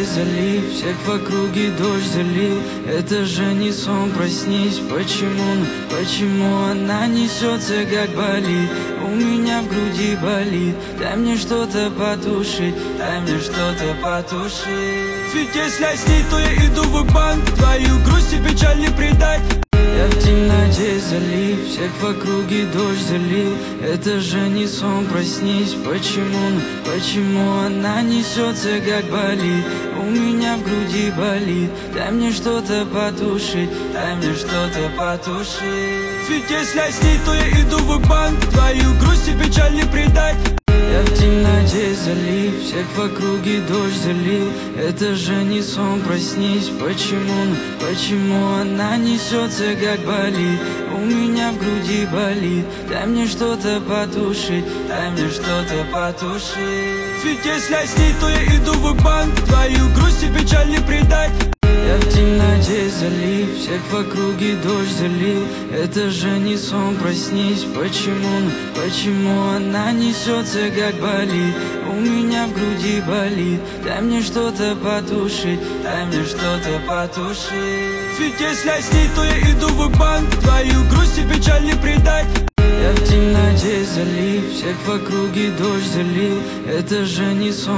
залив, всех в округе дождь залил. Это же не сон, проснись, почему она несется, как болит? У меня в груди болит, дай мне что-то потушить, дай мне что-то потушить. Ведь если снить, то я иду в банк, твою грусть и печаль не предать. Я в темноте залив, всех в округе дождь залил. Это же не сон, проснись, почему она несется, как болит? У меня в груди болит, дай мне что-то потушить, дай мне что-то потушить. Ведь если снить, то я иду в банк, твою грусть и печаль не предать. Я в темноте залив, всех в округе дождь залил. Это же не сон, проснись, почему она несется, как болит? У меня в груди болит, дай мне что-то потушить, дай мне что-то потушить. Ведь если снить, то я иду в банк, твою грусть и печаль не предать. Я в темноте залив, всех в округе дождь залил. Это же не сон, проснись, почему она несется, как болит? У меня в груди болит, дай мне что-то потушить, дай мне что-то потушить. Ведь если снить, то я иду в банк, твою грусть и печаль не предать. Я в темноте залив, всех в округе дождь залил. Это же не сон.